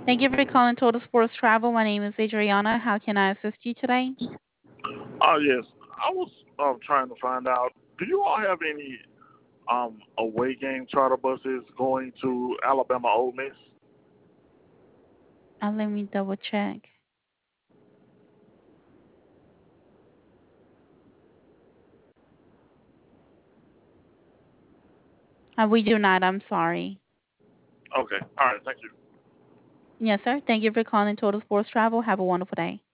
Thank you for calling Total Sports Travel. My name is Adriana. How can I assist you today? Oh yes, I was trying to find out. Do you all have any away game charter buses going to Alabama Ole Miss? Let me double check. We do not. I'm sorry. Okay, all right, thank you. Yes, sir. Thank you for calling Total Sports Travel. Have a wonderful day.